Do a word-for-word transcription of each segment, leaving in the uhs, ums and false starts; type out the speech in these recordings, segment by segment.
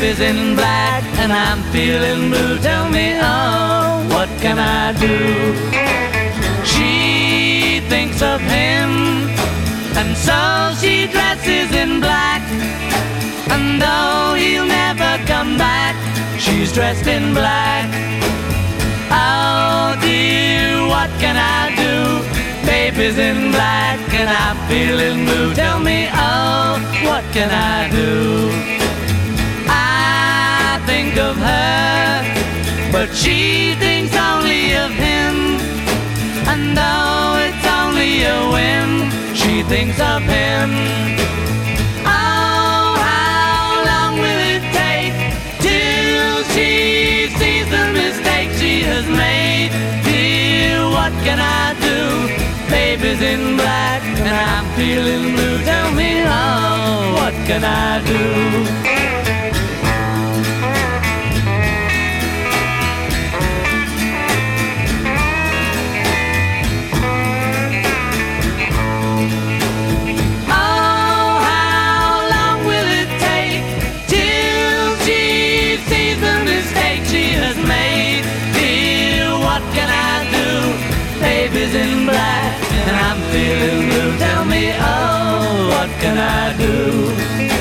Baby's in black and I'm feeling blue. Tell me, oh, what can I do? She thinks of him, and so she dresses in black. And though he'll never come back, she's dressed in black. Oh dear, what can I do? Baby's in black and I'm feeling blue. Tell me, oh, what can I do? I think of her, but she thinks only of him. And though it's only a whim, she thinks of him. Oh, how long will it take till she sees the mistake she has made? Dear, what can I do? Baby's in black and I'm feeling blue. Tell me, oh, what can I do? Baby's in black and I'm feeling blue. Tell me, oh, what can I do?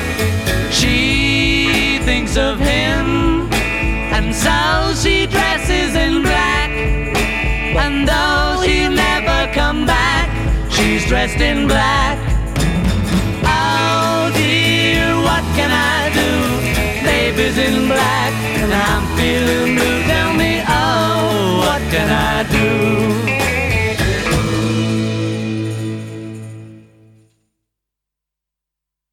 She thinks of him, and so she dresses in black. And though he'll never come back, she's dressed in black. Oh dear, what can I do? Baby's in black and I'm feeling blue. Tell me, oh, what can I do?